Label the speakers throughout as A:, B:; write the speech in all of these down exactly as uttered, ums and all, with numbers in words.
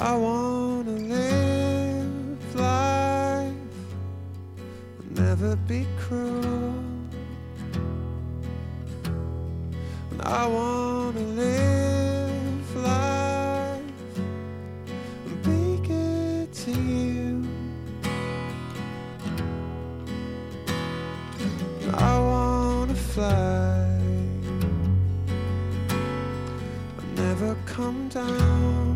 A: I wanna live life, never be cruel. And I wanna live life and be good to you. And I wanna fly, never come down,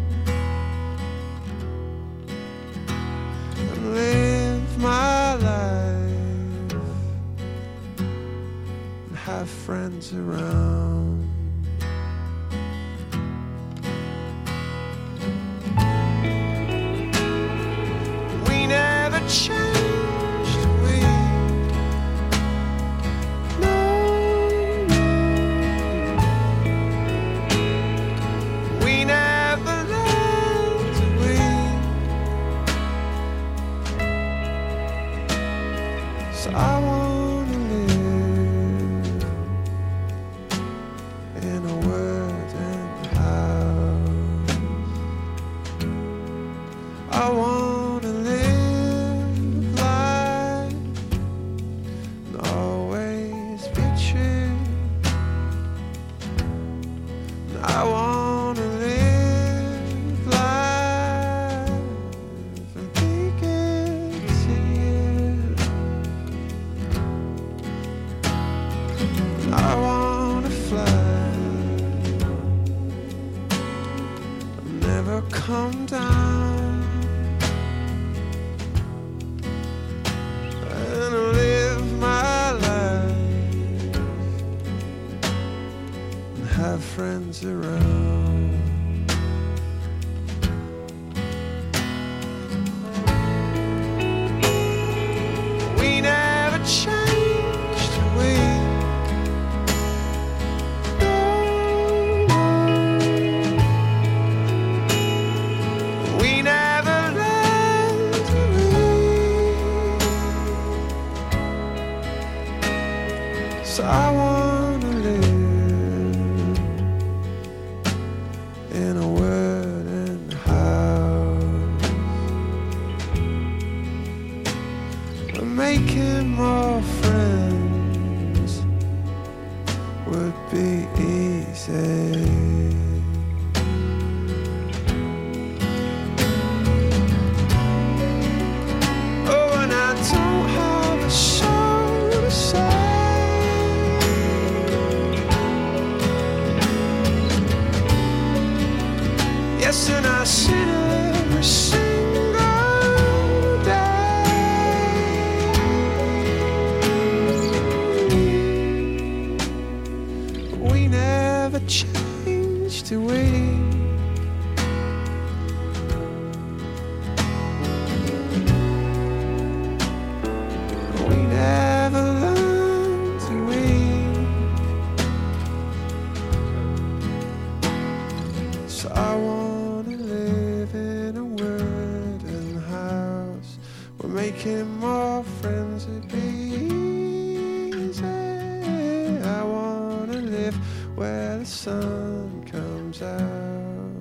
A: and live my life and have friends around. We never changed, we no, we never left, we so I wanna live in a wooden house. I wanna live life and always be true. And I wanna live life and be good to you. And I wanna fly, never come down, and live my life and have friends around. We never changed, we we never left, we so I wanna live in a wooden house. We're making more friends would be easy. Oh, and I don't have a soul to say. Yes, and I sin every single day. We never changed, do we? We never learned, do we? So I wanna live in a wooden house. We're making more friends, it'd be easy. I wanna live where the sun comes out.